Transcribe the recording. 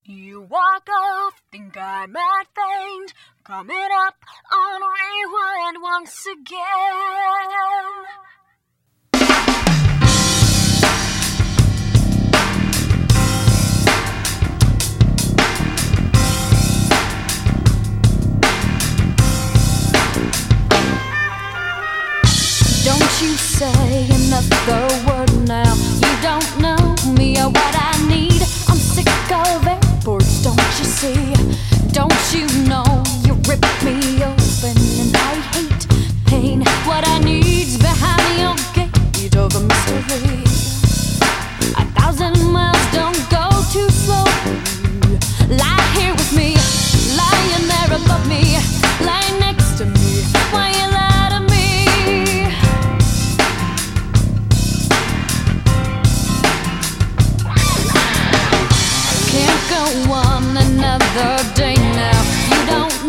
You walk off, think I might faint. Coming up on rewind once again. Don't you say another word now. You don't know me or what I need. I'm sick of airports, don't you see? Don't you know you rip me open and I hate pain. What I need's behind your gate of a mystery. 1,000 miles don't go too slow. Lie here with me, lying there above me, lying next to me. Why you lie to me? Can't go on another day now. You don't